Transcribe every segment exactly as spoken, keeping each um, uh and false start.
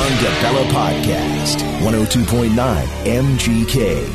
John DeBella Podcast, one oh two point nine M G K.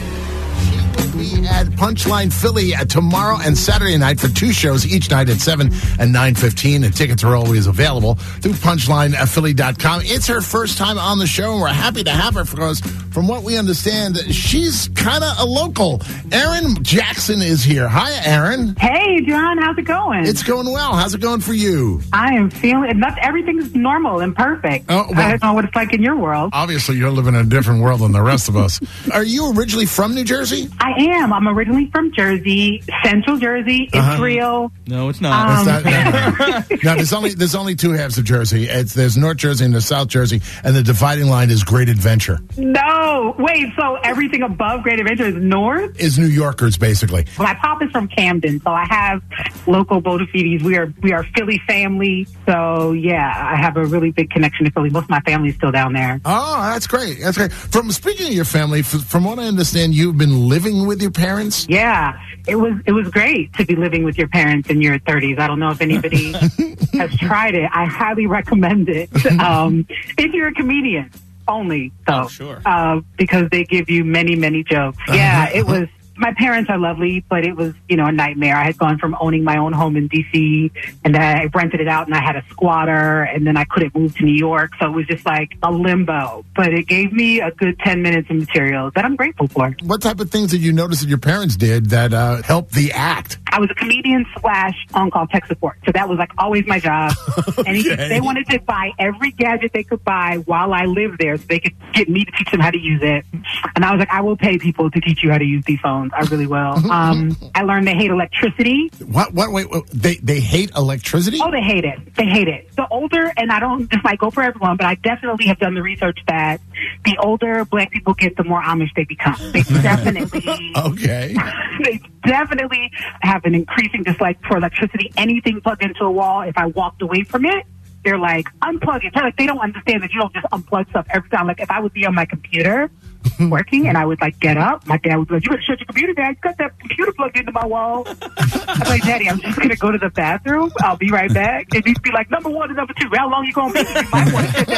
Be at Punchline Philly uh, tomorrow and Saturday night for two shows each night at seven and nine fifteen, and tickets are always available through punchline philly dot com. It's her first time on the show, and we're happy to have her because, from what we understand, she's kind of a local. Erin Jackson is here. Hi, Erin. Hey, John. How's it going? It's going well. How's it going for you? I am feeling, not everything's normal and perfect. Oh, well, I don't know what it's like in your world. Obviously, you're living in a different world than the rest of us. Are you originally from New Jersey? I am. I'm originally from Jersey, Central Jersey. It's Uh-huh. real. No, it's not. Um, It's not- no, no. No, there's only there's only two halves of Jersey. It's there's North Jersey and there's South Jersey, and the dividing line is Great Adventure. No. Wait, so everything above Great Adventure is north? Is New Yorkers basically? My pop is from Camden, so I have local Bodafides. We are we are Philly family. So, yeah, I have a really big connection to Philly. Most of my family is still down there. Oh, that's great. That's great. From speaking of your family, f- from what I understand, you've been living with your parents? Yeah, it was it was great to be living with your parents in your thirties. I don't know if anybody has tried it. I highly recommend it. Um, if you're a comedian only, though. Oh, sure. Uh, because they give you many, many jokes. Yeah, it was. My parents are lovely, but it was, you know, a nightmare. I had gone from owning my own home in D C and then I rented it out and I had a squatter and then I couldn't move to New York. So it was just like a limbo, but it gave me a good ten minutes of material that I'm grateful for. What type of things did you notice that your parents did that uh, helped the act? I was a comedian slash on-call tech support. So that was like always my job. And he, Okay. they wanted to buy every gadget they could buy while I lived there so they could get me to teach them how to use it. And I was like, I will pay people to teach you how to use these phones. I really will. Um, I learned they hate electricity. What? What? Wait, wait, they they hate electricity? Oh, they hate it. They hate it. The older, and I don't, this might go for everyone, but I definitely have done the research that the older black people get, the more Amish they become. They definitely, Okay. they definitely have an increasing dislike for electricity. Anything plugged into a wall, if I walked away from it, they're like, unplug it. They're like, they don't understand that you don't just unplug stuff every time. Like, if I would be on my computer working and I would, like, get up, my dad would be like, you better shut your computer down. You got that computer plugged into my wall. I'm like, Daddy, I'm just going to go to the bathroom. I'll be right back. And he'd be like, number one and number two, how long you going to be? You might want to shut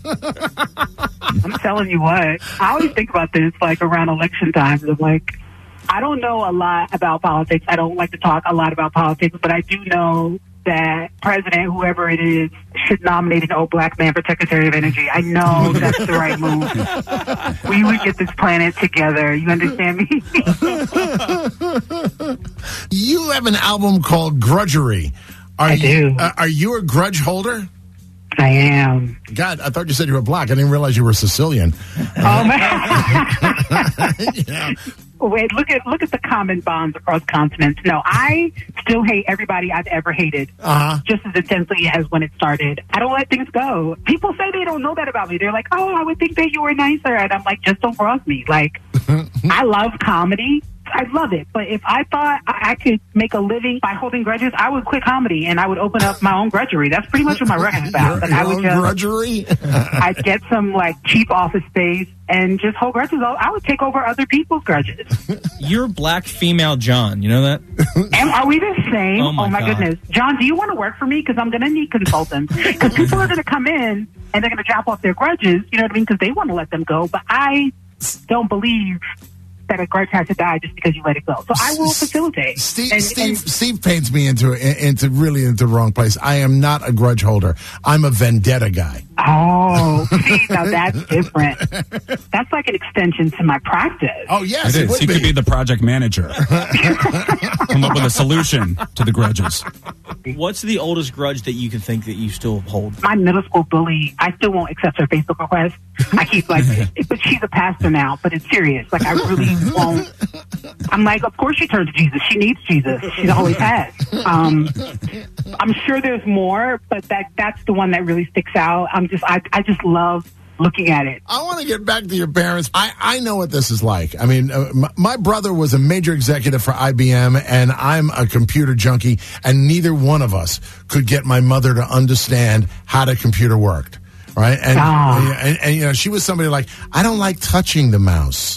that down. I'm telling you what. I always think about this, like, around election times. I'm like, I don't know a lot about politics. I don't like to talk a lot about politics, but I do know that President, whoever it is, should nominate an old black man for Secretary of Energy. I know that's the right move. We would get this planet together. You understand me? You have an album called Grudgery. Are I you, do. Uh, are you a grudge holder? I am. God, I thought you said you were black. I didn't realize you were Sicilian. Oh, man. Yeah. Wait, look at look at the common bonds across continents. No, I still hate everybody I've ever hated Uh-huh. just as intensely as when it started. I don't let things go. People say they don't know that about me. They're like, oh, I would think that you were nicer. And I'm like, just don't cross me. Like, I love comedy. I love it. But if I thought I I could make a living by holding grudges, I would quit comedy and I would open up my own grudgery. That's pretty much what my record's about. Like, I would Your own just, grudgery? I'd get some like cheap office space and just hold grudges. I would take over other people's grudges. You're black female John. You know that? And are we the same? Oh, my God. goodness. John, do you want to work for me? Because I'm going to need consultants. Because people are going to come in and they're going to drop off their grudges, you know what I mean? Because they want to let them go. But I don't believe that a grudge has to die just because you let it go. So I will facilitate. Steve, And- Steve, and- Steve paints me into into really into the wrong place. I am not a grudge holder. I'm a vendetta guy. Oh, see, now that's different. That's like an extension to my practice. Oh yes, It it, is. would He be. could be the project manager. Come up with a solution to the grudges. What's the oldest grudge that you can think that you still hold? My middle school bully, I still won't accept her Facebook request. I keep like, but she's a pastor now, but it's serious. Like, I really won't. I'm like, of course she turned to Jesus. She needs Jesus. She always has. Um, I'm sure there's more, but that that's the one that really sticks out. I'm just, I, I just love looking at it. I want to get back to your parents. I, I know what this is like. I mean, uh, my, my brother was a major executive for I B M, and I'm a computer junkie, and neither one of us could get my mother to understand how the computer worked, right? And, Ah. and, and, you know, she was somebody like, I don't like touching the mouse.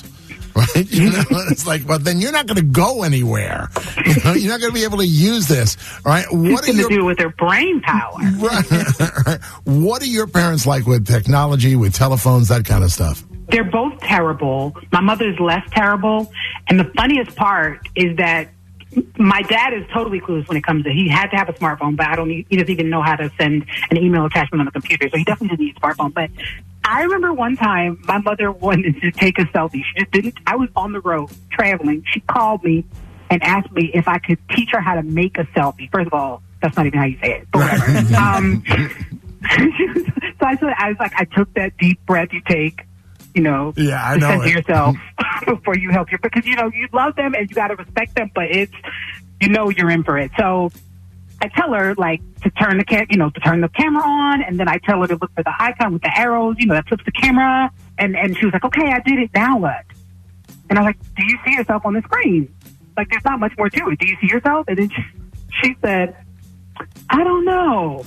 right? You know, it's like, well, then you're not going to go anywhere. You know, you're not going to be able to use this, all right? What It's going to do with their brain power. Right. What are your parents like with technology, with telephones, that kind of stuff? They're both terrible. My mother's less terrible. And the funniest part is that my dad is totally clueless when it comes to, he had to have a smartphone, but I don't, he doesn't even know how to send an email attachment on the computer. So he definitely doesn't need a smartphone. But I remember one time my mother wanted to take a selfie. She just didn't, I was on the road traveling. She called me and asked me if I could teach her how to make a selfie. First of all, that's not even how you say it, but whatever. um, so I said, I was like, I took that deep breath you take, you know, yeah, I to know center it. yourself before you help your, because, you know, you love them and you got to respect them, but it's, you know, you're in for it. So I tell her, like, to turn the cam, you know, to turn the camera on, and then I tell her to look for the icon with the arrows, you know, that flips the camera, and, and she was like, okay, I did it, now what? And I was like, do you see yourself on the screen? Like, there's not much more to it. Do you see yourself? And then she, she said, I don't know.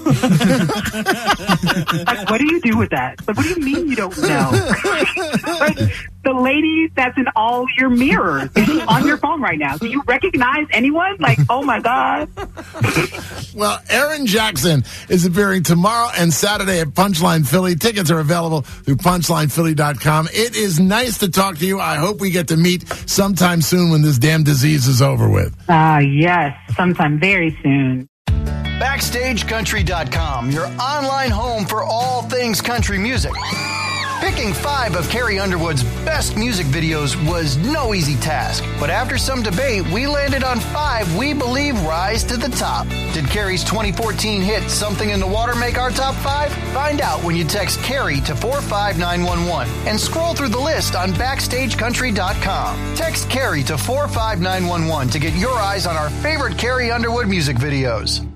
Like, what do you do with that? Like, what do you mean you don't know? Like, the lady that's in all your mirrors is on your phone right now. Do you recognize anyone? Like, oh my God. Well, Aaron Jackson is appearing tomorrow and Saturday at Punchline Philly. Tickets are available through punchline philly dot com. It is nice to talk to you. I hope we get to meet sometime soon when this damn disease is over with. Ah, uh, yes, sometime very soon. Backstage Country dot com, your online home for all things country music. Picking five of Carrie Underwood's best music videos was no easy task, but after some debate, we landed on five we believe rise to the top. Did Carrie's twenty fourteen hit Something in the Water make our top five? Find out when you text Carrie to four five nine one one and scroll through the list on Backstage Country dot com. Text Carrie to four five nine one one to get your eyes on our favorite Carrie Underwood music videos.